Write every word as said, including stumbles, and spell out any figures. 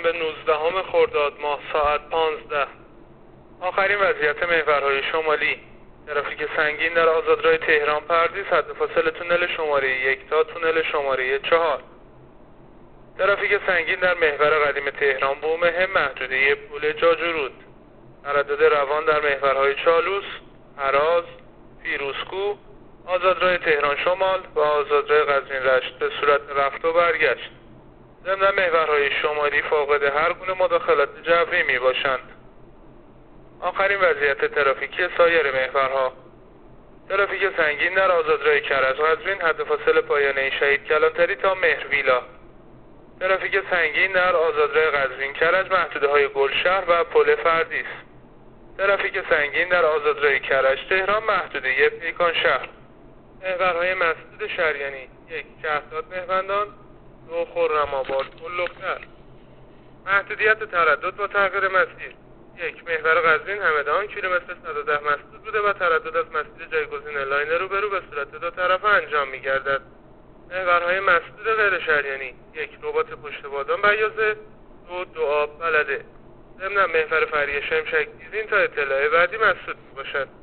شنبه نوزدهم خرداد ماه ساعت پانزده. آخرین وضعیت محورهای شمالی: ترافیک سنگین در آزادراه تهران پردیس، حد فاصله تونل شماره یک تا تونل شماره چهار. ترافیک سنگین در محور قدیم تهران بومه محدوده پل جاجورود. تردد روان در محورهای چالوس، هراز، فیروزکوه، آزادراه تهران شمال و آزادراه قزوین رشت به صورت رفت و برگشت. ضمن محورهای شمالی فاقد هر گونه مداخلات جوی می باشند. آخرین وضعیت ترافیکی سایر محورها: ترافیک سنگین در آزادراه کرج قزوین، حد فاصله پایانه شهید کلانتری تا مهرویلا. ترافیک سنگین در آزادراه قزوین کرج، محدوده های گلشهر و پل فردیس. ترافیک سنگین در آزادراه کرج تهران، محدوده پیکان شهر. محورهای مسدود شریانی: یک شهرداد مهمندان، دو خرم آباد لختر. محدودیت تردد و تغییر مسیر: یک محور قزوین همدان کیلومتر صد و ده مسدود بوده و تردد از مسیر جایگزین لاین روبرو به صورت دو طرفه انجام می گردد. محورهای مسدود غیر شریانی: یک رباط پشت بادام بیازه، دو دو آب بلده. ضمن محور فری شمشک دیزین تا اطلاع بعدی مسدود می باشد.